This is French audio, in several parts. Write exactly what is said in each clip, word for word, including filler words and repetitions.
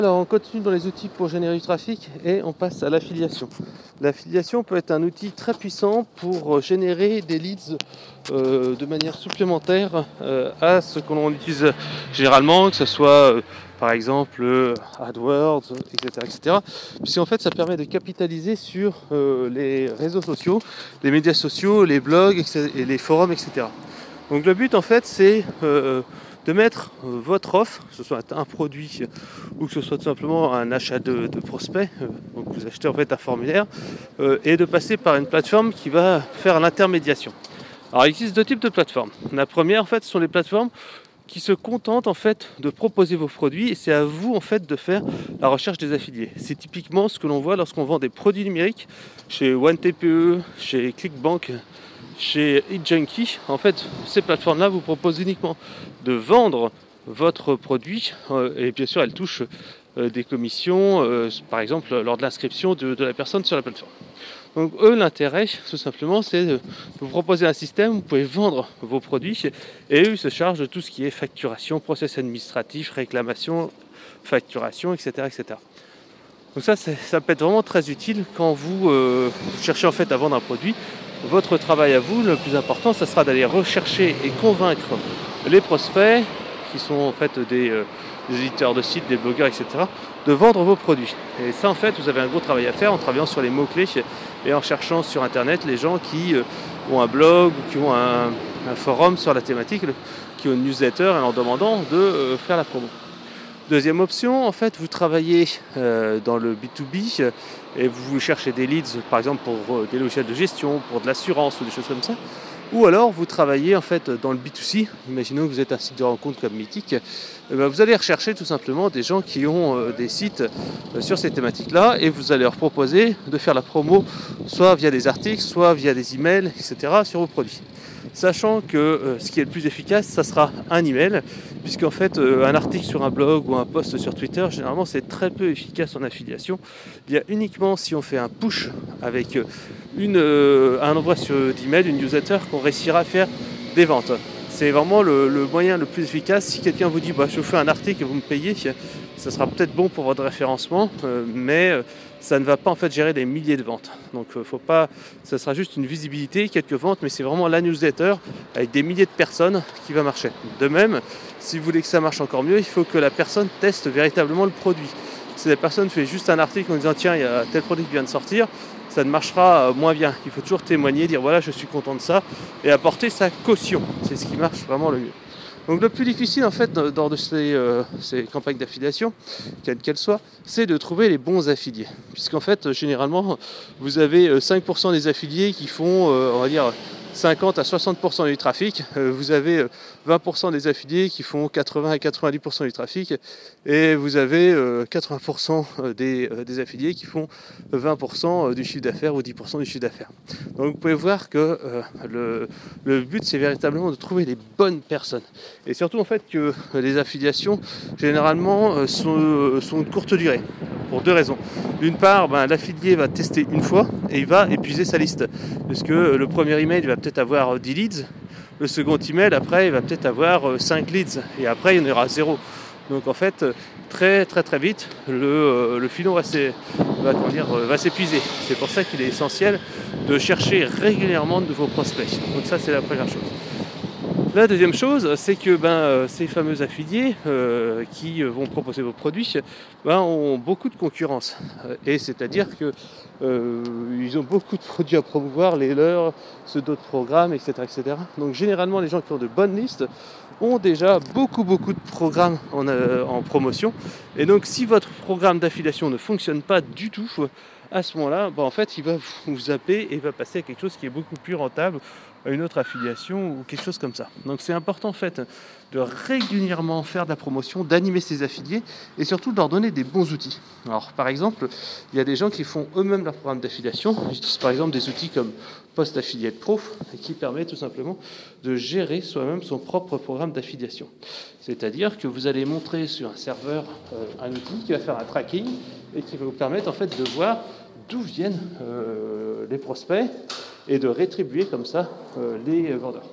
Alors on continue dans les outils pour générer du trafic et on passe à l'affiliation. L'affiliation peut être un outil très puissant pour générer des leads euh, de manière supplémentaire euh, à ce que l'on utilise généralement, que ce soit euh, par exemple euh, AdWords, et cetera, et cetera. Puisqu'en fait ça permet de capitaliser sur euh, les réseaux sociaux, les médias sociaux, les blogs et les forums, et cetera. Donc le but en fait c'est euh, de mettre votre offre, que ce soit un produit ou que ce soit tout simplement un achat de, de prospect, euh, donc vous achetez en fait un formulaire, euh, et de passer par une plateforme qui va faire l'intermédiation. Alors il existe deux types de plateformes. La première en fait ce sont les plateformes qui se contentent en fait de proposer vos produits et c'est à vous en fait de faire la recherche des affiliés. C'est typiquement ce que l'on voit lorsqu'on vend des produits numériques chez OneTPE, chez ClickBank, chez HitJunkie. En fait, ces plateformes-là vous proposent uniquement de vendre votre produit euh, et bien sûr elles touchent euh, des commissions, euh, par exemple lors de l'inscription de, de la personne sur la plateforme. Donc eux, l'intérêt, tout simplement, c'est de vous proposer un système où vous pouvez vendre vos produits et eux, ils se chargent de tout ce qui est facturation, process administratif, réclamation, facturation, et cetera, et cetera. Donc ça, ça peut être vraiment très utile quand vous, euh, vous cherchez en fait à vendre un produit. Votre travail à vous, le plus important, ça sera d'aller rechercher et convaincre les prospects, qui sont en fait des, euh, des éditeurs de sites, des blogueurs, et cetera, de vendre vos produits. Et ça, en fait, vous avez un gros travail à faire en travaillant sur les mots-clés et en cherchant sur Internet les gens qui euh, ont un blog ou qui ont un, un forum sur la thématique, qui ont une newsletter, et en leur demandant de euh, faire la promo. Deuxième option, en fait, vous travaillez euh, dans le B deux B euh, et vous cherchez des leads, par exemple pour euh, des logiciels de gestion, pour de l'assurance ou des choses comme ça. Ou alors vous travaillez en fait dans le B deux C, imaginons que vous êtes un site de rencontre comme Mythique, et bien vous allez rechercher tout simplement des gens qui ont euh, des sites euh, sur ces thématiques-là et vous allez leur proposer de faire la promo soit via des articles, soit via des emails, et cetera sur vos produits. Sachant que euh, ce qui est le plus efficace, ça sera un email, puisqu'en fait euh, un article sur un blog ou un post sur Twitter, généralement c'est très peu efficace en affiliation. Il y a uniquement si on fait un push avec une, euh, un envoi d'email, une newsletter, qu'on réussira à faire des ventes. C'est vraiment le, le moyen le plus efficace. Si quelqu'un vous dit bah, je vous fais un article et vous me payez, ça sera peut-être bon pour votre référencement, euh, mais euh, ça ne va pas en fait gérer des milliers de ventes. Donc euh, faut pas, ça sera juste une visibilité, quelques ventes, mais c'est vraiment la newsletter avec des milliers de personnes qui va marcher. De même, si vous voulez que ça marche encore mieux, il faut que la personne teste véritablement le produit. Si la personne fait juste un article en disant tiens il y a tel produit qui vient de sortir, ça ne marchera moins bien. Il faut toujours témoigner, dire voilà je suis content de ça et apporter sa caution. C'est ce qui marche vraiment le mieux. Donc le plus difficile en fait lors de ces, euh, ces campagnes d'affiliation, quelles qu'elles soient, c'est de trouver les bons affiliés. Puisqu'en fait généralement vous avez cinq pour cent des affiliés qui font euh, on va dire cinquante à soixante pour cent du trafic, euh, vous avez vingt pour cent des affiliés qui font quatre-vingts à quatre-vingt-dix pour cent du trafic et vous avez euh, quatre-vingts pour cent des, euh, des affiliés qui font vingt pour cent du chiffre d'affaires ou dix pour cent du chiffre d'affaires. Donc vous pouvez voir que euh, le, le but c'est véritablement de trouver les bonnes personnes et surtout en fait que les affiliations généralement euh, sont, sont de courte durée pour deux raisons. D'une part, ben, l'affilié va tester une fois et il va épuiser sa liste puisque le premier email il va peut-être avoir dix leads, le second email après il va peut-être avoir cinq leads et après il y en aura zéro. Donc en fait très très très vite le, le filon va, va, va s'épuiser. C'est pour ça qu'il est essentiel de chercher régulièrement de nouveaux prospects. Donc ça c'est la première chose. La deuxième chose, c'est que ben, ces fameux affiliés euh, qui vont proposer vos produits ben, ont beaucoup de concurrence. Et c'est-à-dire qu'ils euh, ont beaucoup de produits à promouvoir, les leurs, ceux d'autres programmes, et cetera, et cetera. Donc généralement, les gens qui ont de bonnes listes ont déjà beaucoup, beaucoup de programmes en, euh, en promotion. Et donc, si votre programme d'affiliation ne fonctionne pas du tout, à ce moment-là, ben, en fait, il va vous zapper et il va passer à quelque chose qui est beaucoup plus rentable, à une autre affiliation ou quelque chose comme ça. Donc c'est important en fait de régulièrement faire de la promotion, d'animer ses affiliés et surtout de leur donner des bons outils. Alors par exemple, il y a des gens qui font eux-mêmes leur programme d'affiliation. Ils utilisent par exemple des outils comme Post Affiliate Pro qui permet tout simplement de gérer soi-même son propre programme d'affiliation. C'est-à-dire que vous allez montrer sur un serveur euh, un outil qui va faire un tracking et qui va vous permettre en fait de voir d'où viennent euh, les prospects et de rétribuer comme ça euh, les vendeurs.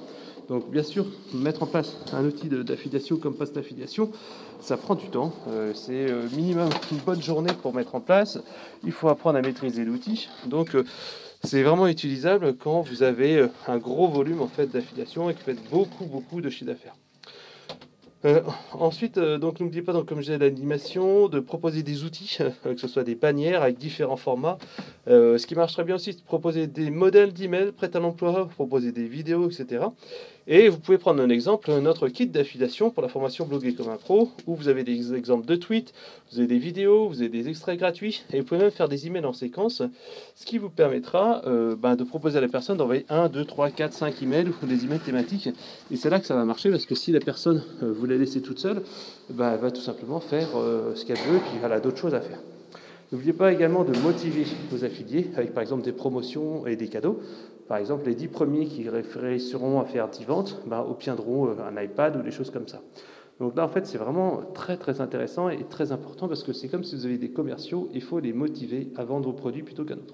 Donc bien sûr, mettre en place un outil d'affiliation comme Post Affiliation, ça prend du temps. Euh, c'est euh, minimum une bonne journée pour mettre en place. Il faut apprendre à maîtriser l'outil. Donc euh, c'est vraiment utilisable quand vous avez un gros volume en fait d'affiliation et que vous faites beaucoup beaucoup de chiffre d'affaires. Euh, ensuite, euh, donc n'oubliez pas, donc, comme j'ai l'animation, de proposer des outils, euh, que ce soit des bannières avec différents formats. Euh, ce qui marche très bien aussi, c'est de proposer des modèles d'email prêts à l'emploi, proposer des vidéos, et cetera. Et vous pouvez prendre un exemple, notre kit d'affiliation pour la formation Bloguer comme un pro, où vous avez des exemples de tweets, vous avez des vidéos, vous avez des extraits gratuits, et vous pouvez même faire des emails en séquence, ce qui vous permettra euh, ben, de proposer à la personne d'envoyer un, deux, trois, quatre, cinq emails ou des emails thématiques. Et c'est là que ça va marcher, parce que si la personne euh, vous la laissez toute seule, ben, elle va tout simplement faire euh, ce qu'elle veut, et puis elle a d'autres choses à faire. N'oubliez pas également de motiver vos affiliés avec par exemple des promotions et des cadeaux. Par exemple, les dix premiers qui réussiront à faire dix ventes ben, obtiendront un iPad ou des choses comme ça. Donc là, en fait, c'est vraiment très très intéressant et très important parce que c'est comme si vous avez des commerciaux, il faut les motiver à vendre vos produits plutôt qu'un autre.